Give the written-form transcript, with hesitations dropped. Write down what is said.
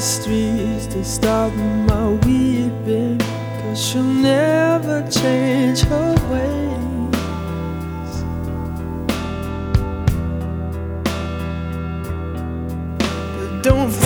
streets to stop my weeping, 'cause she'll never change her ways. But don't